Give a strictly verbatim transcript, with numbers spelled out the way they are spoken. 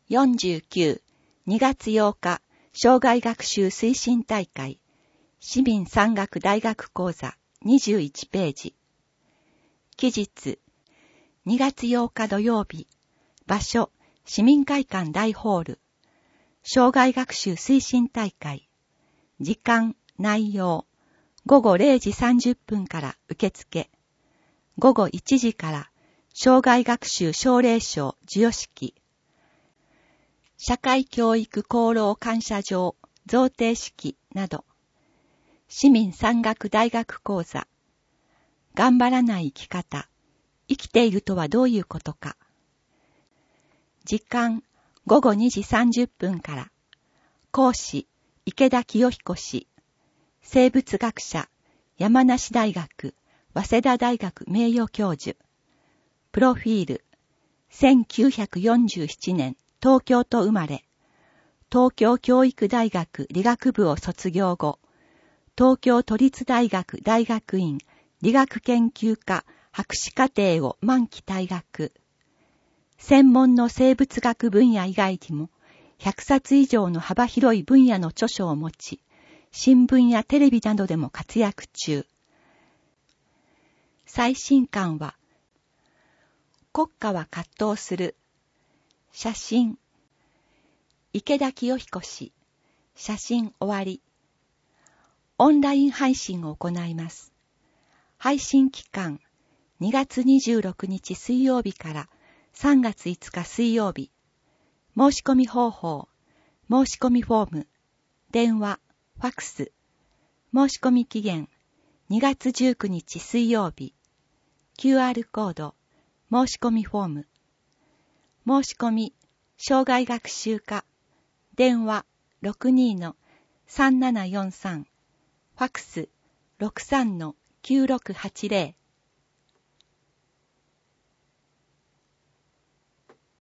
よんじゅうきゅう、にがつようか、障害学習推進大会、市民山岳大学講座にじゅういちページ。期日、にがつようか土曜日、場所、市民会館大ホール、障害学習推進大会、時間、内容、ごごれいじさんじゅっぷんから受付、ごごいちじから障害学習奨励賞授与式、社会教育功労感謝状贈呈式など、市民山岳大学講座、頑張らない生き方、生きているとはどういうことか。時間、ごごにじさんじゅっぷんから、講師、池田清彦氏、生物学者、山梨大学、早稲田大学名誉教授、プロフィール、せんきゅうひゃくよんじゅうななねん、東京都生まれ、東京教育大学理学部を卒業後、東京都立大学大学院理学研究科博士課程を満期退学。専門の生物学分野以外にもひゃくさつ以上の幅広い分野の著書を持ち、新聞やテレビなどでも活躍中。最新刊は、国家は葛藤する。写真。池田清彦氏。写真終わり。オンライン配信を行います。配信期間、にがつにじゅうろくにち水曜日からさんがついつか水曜日。申し込み方法、申し込みフォーム、電話、ファクス。申し込み期限、にがつじゅうくにち水曜日。キューアール コード、申し込みフォーム。申し込み、障害学習課。電話 ろくにーのさんななよんさん、ファクス ろくさんのきゅうろくはちぜろ。